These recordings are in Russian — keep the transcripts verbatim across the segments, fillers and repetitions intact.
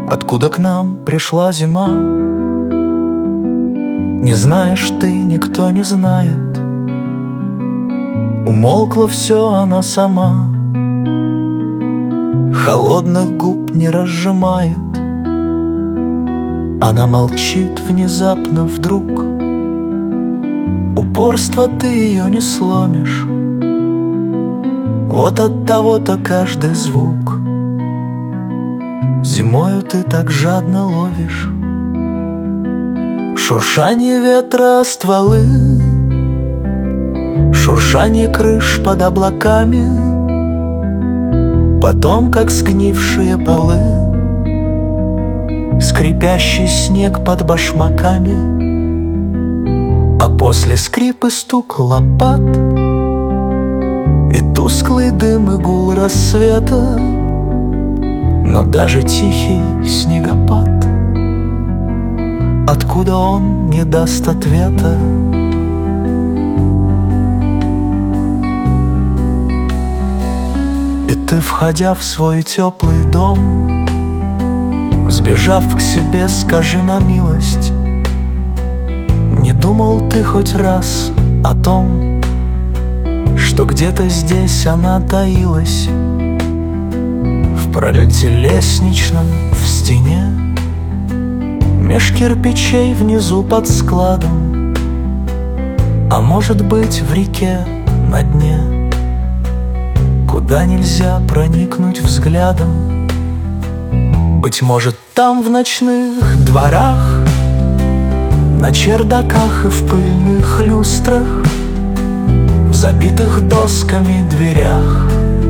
Откуда к нам пришла зима? Не знаешь ты, никто не знает. Умолкла все она сама, холодных губ не разжимает. Она молчит внезапно вдруг. Упорство ты ее не сломишь. Вот от того-то каждый звук зимою ты так жадно ловишь. Шуршание ветра, стволы, шуршание крыш под облаками, потом, как сгнившие полы, скрипящий снег под башмаками, а после скрип и стук лопат и тусклый дым и гул рассвета. Но даже тихий снегопад, откуда он не даст ответа? И ты, входя в свой теплый дом, сбежав к себе, скажи на милость, не думал ты хоть раз о том, что где-то здесь она таилась? В пролете лестничном, в стене, меж кирпичей внизу под складом, а может быть в реке на дне, куда нельзя проникнуть взглядом. Быть может, там в ночных дворах, на чердаках и в пыльных люстрах, в забитых досками дверях,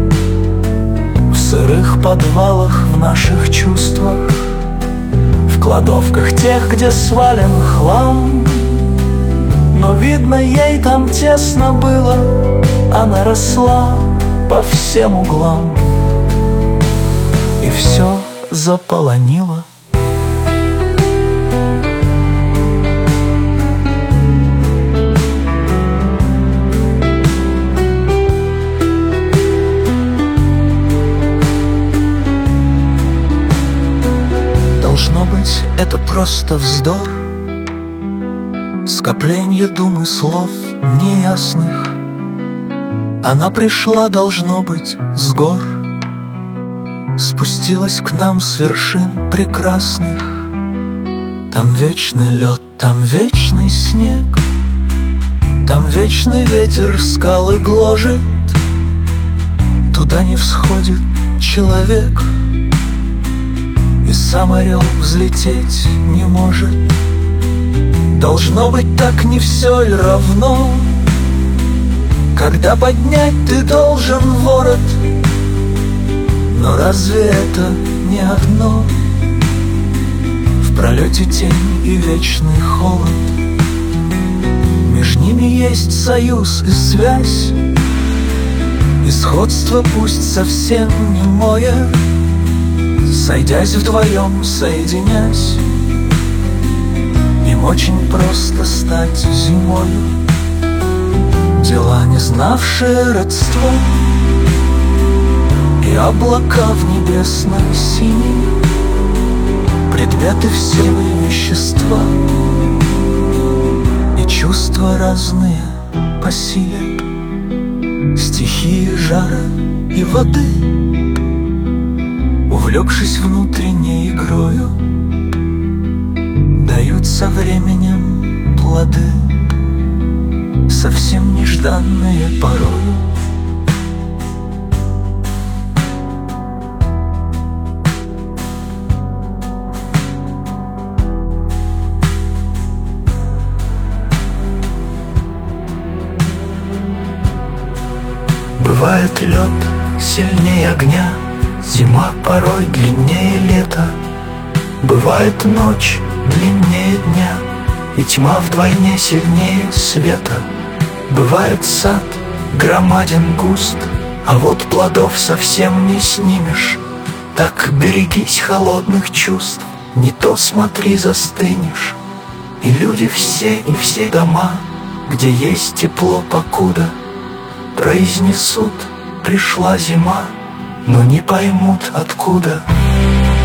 в сырых подвалах в наших чувствах, в кладовках тех, где свален хлам. Но видно, ей там тесно было, она росла по всем углам и все заполонила. Должно быть, это просто вздор, скопление дум и слов неясных. Она пришла, должно быть, с гор, спустилась к нам с вершин прекрасных. Там вечный лед, там вечный снег, там вечный ветер скалы гложет. Туда не всходит человек, и сам орел взлететь не может. Должно быть, так не все ли равно, когда поднять ты должен ворот? Но разве это не одно? В пролете тень и вечный холод, меж ними есть союз и связь, и сходство пусть совсем немое, сойдясь вдвоем, соединясь, им очень просто стать зимою. Дела, не знавшие родства, и облака в небесной синей, предметы все вещества, и чувства разные по силе, стихии жара и воды, увлекшись внутренней игрою, дают со временем плоды, совсем нежданные порою. Бывает лед сильнее огня, зима порой длиннее лета. Бывает ночь длиннее дня, и тьма вдвойне сильнее света. Бывает сад громаден густ, а вот плодов совсем не снимешь. Так берегись холодных чувств, не то смотри, застынешь. И люди все, и все дома, где есть тепло покуда, произнесут: пришла зима, но не поймут откуда.